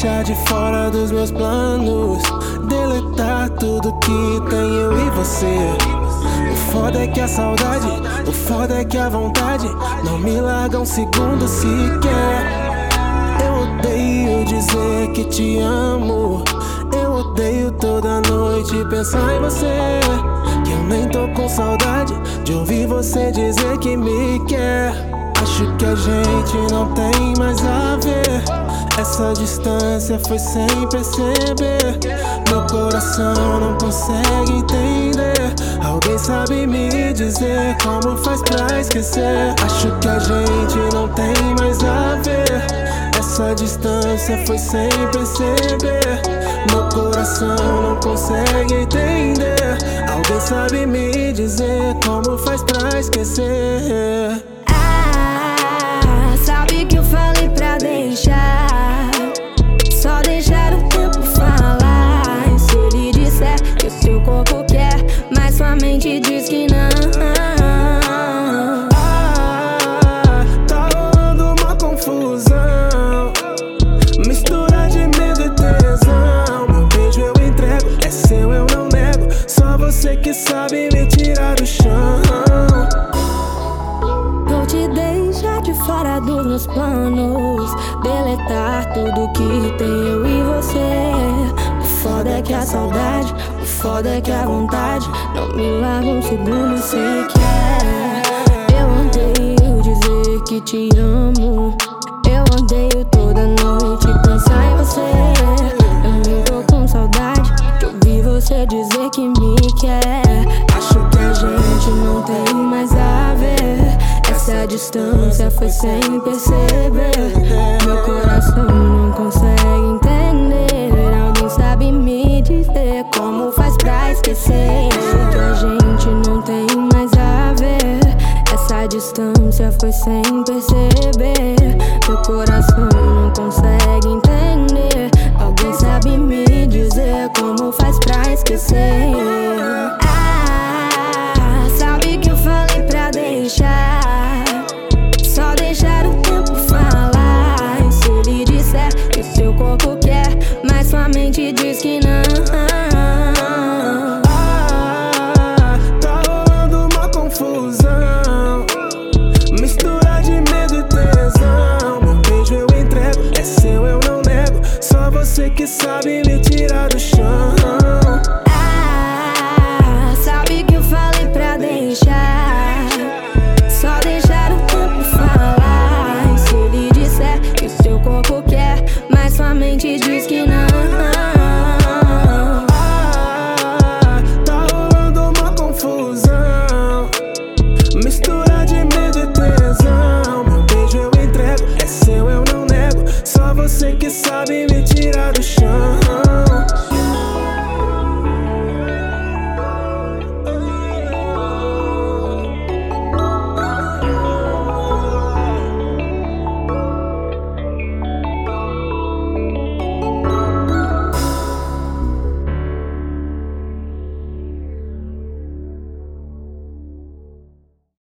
deixar de fora dos meus planos, deletar tudo que tem eu e você. O foda é que a saudade, o foda é que a vontade não me larga um segundo sequer. Eu odeio dizer que te amo, eu odeio toda noite pensar em você. Que eu nem tô com saudade de ouvir você dizer que me quer. Acho que a gente não tem mais a ver. Essa distância foi sem perceber. Meu coração não consegue entender. Alguém sabe me dizer como faz pra esquecer? Acho que a gente não tem mais a ver. Essa distância foi sem perceber. Meu coração não consegue entender. Alguém sabe me dizer como faz pra esquecer? Sabe que eu falei pra deixar, só deixar o tempo falar. E se ele disser que o seu corpo quer, mas sua mente diz que não. Tá rolando uma confusão, mistura de medo e tesão. Meu beijo eu entrego, é seu eu não nego. Só você que sabe me tirar do chão. Vou te deixar de fora dos meus planos, deletar tudo que tem eu e você. O foda é que a saudade, o foda é que a vontade não me larga um segundo sequer. Eu odeio dizer que te amo, eu odeio toda noite pensar em você. Eu nem tô com saudade de ouvir você dizer que me quer. Acho que a gente não tem mais a ver. Essa distância foi sem perceber. Meu coração não consegue entender. Alguém sabe me dizer como faz pra esquecer? Acho que a gente não tem mais a ver. Essa distância foi sem perceber. Meu coração não consegue entender. Alguém sabe me dizer como faz pra esquecer? Sabe que eu falei pra deixar, só deixar o tempo falar. E se ele disser que o seu corpo quer, mas sua mente diz que não. Tá rolando uma confusão, mistura de medo e tesão. Meu beijo eu entrego, é seu eu não nego. Só você que sabe me tirar do chão.